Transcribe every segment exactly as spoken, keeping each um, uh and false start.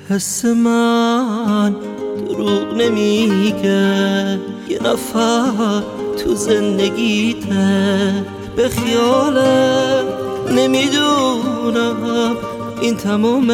حس من دروغ نمیگه، یه نفر تو زندگیته، به خیالت نمیدونم این تمام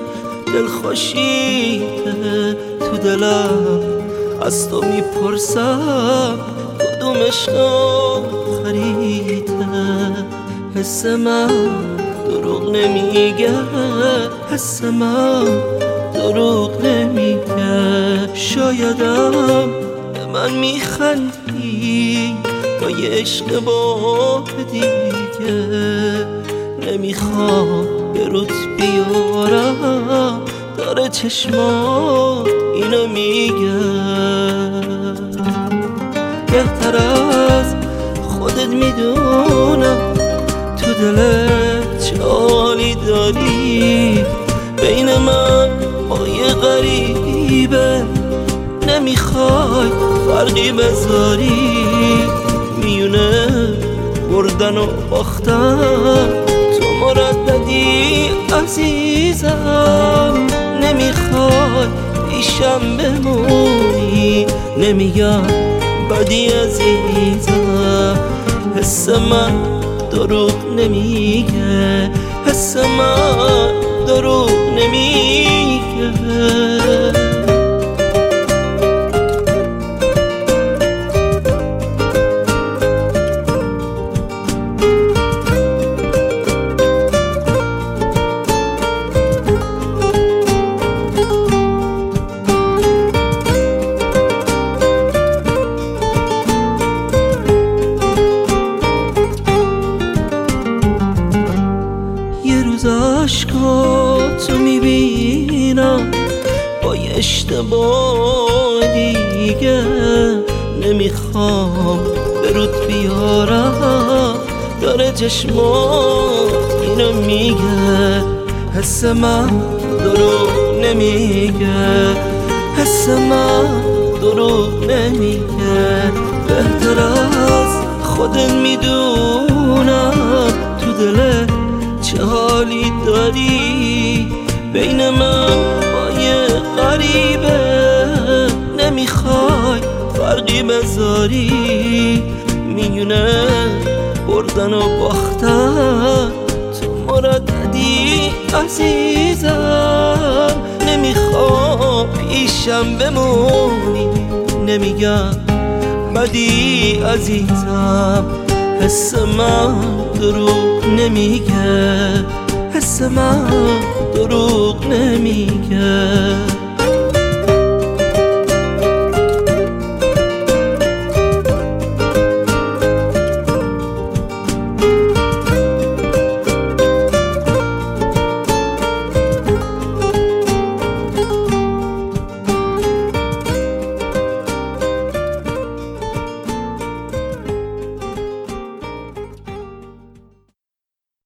دلخوشیته. تو دلم از تو میپرسم کدومش آخریته. حس من دروغ نمیگه، حس من دروغ نمیگه. شایدم به من میخندی با یه عشق با دیگه، نمیخوام به روت بیارم، داره چشمات اینو میگه. بهتر از خودت میدونم تو دلت چه حالی داری، بین من با یه غریبه نمیخوای فرقی بذاری. میونه بردن و باختن تو مرددی عزیزم، نمیخوای پیشم بمونی، نمیگم بدی عزیزم. حس من دروغ نمیگه، حس من دروغ نمیگه. عشقاتو میبینم با یه اشتباه دیگه، نمیخوام به روت بیارم، داره چشمات اینو میگه. حس من دروغ نمیگه، حس من دروغ نمیگه. بهتر از خودت میدونم تو دلت چه حالی داری، بین من با یه غریبه نمیخوای فرقی بذاری. میونه بردن و باختن تو مرددی عزیزم، نمیخوام پیشم بمونی، نمیگم بدی عزیزم. حس من دروغ نمیگه، حس من دروغ نمیگه.